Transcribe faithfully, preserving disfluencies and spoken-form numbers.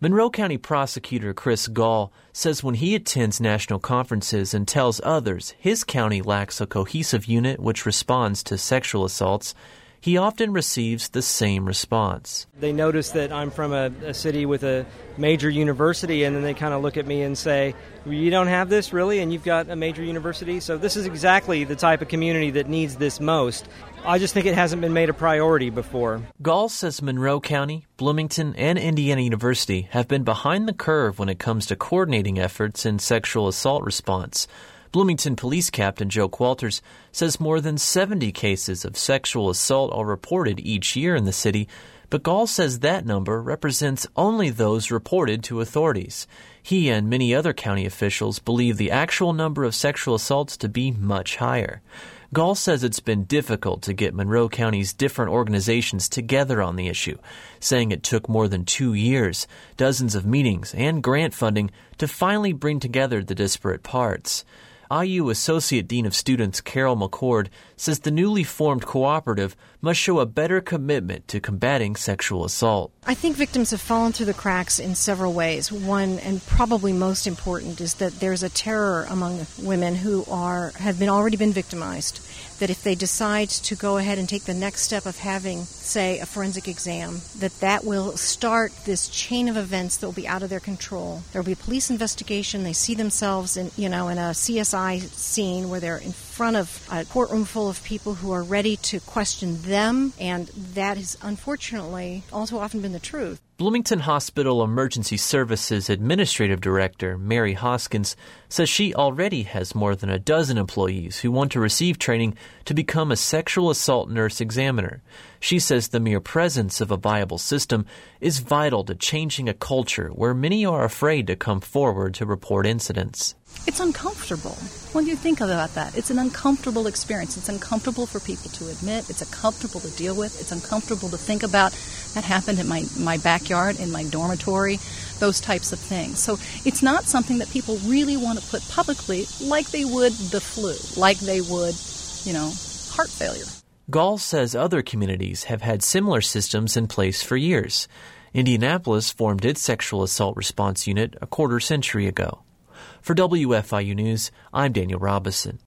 Monroe County Prosecutor Chris Gall says when he attends national conferences and tells others his county lacks a cohesive unit which responds to sexual assaults, he often receives the same response. They notice that I'm from a, a city with a major university, and then they kind of look at me and say, you don't have this, really? And you've got a major university? So this is exactly the type of community that needs this most. I just think it hasn't been made a priority before. Gall says Monroe County, Bloomington, and Indiana University have been behind the curve when it comes to coordinating efforts in sexual assault response. Bloomington Police Captain Joe Qualters says more than seventy cases of sexual assault are reported each year in the city, but Gall says that number represents only those reported to authorities. He and many other county officials believe the actual number of sexual assaults to be much higher. Gall says it's been difficult to get Monroe County's different organizations together on the issue, saying it took more than two years, dozens of meetings, and grant funding to finally bring together the disparate parts. I U Associate Dean of Students Carol McCord says the newly formed cooperative must show a better commitment to combating sexual assault. I think victims have fallen through the cracks in several ways. One, and probably most important, is that there's a terror among women who are have been already been victimized, that if they decide to go ahead and take the next step of having, say, a forensic exam, that that will start this chain of events that will be out of their control. There will be a police investigation. They see themselves in, you know, in a C S I scene where they're in front of a courtroom full of people who are ready to question them, and that has unfortunately also often been the truth. Bloomington Hospital Emergency Services Administrative Director Mary Hoskins says she already has more than a dozen employees who want to receive training to become a sexual assault nurse examiner. She says the mere presence of a viable system is vital to changing a culture where many are afraid to come forward to report incidents. It's uncomfortable. What do you think about that? It's an uncomfortable experience. It's uncomfortable for people to admit. It's uncomfortable to deal with. It's uncomfortable to think about. That happened in my, my backyard, in my dormitory, those types of things. So it's not something that people really want to put publicly like they would the flu, like they would, you know, heart failure. Gall says other communities have had similar systems in place for years. Indianapolis formed its sexual assault response unit a quarter century ago. For W F I U News, I'm Daniel Robison.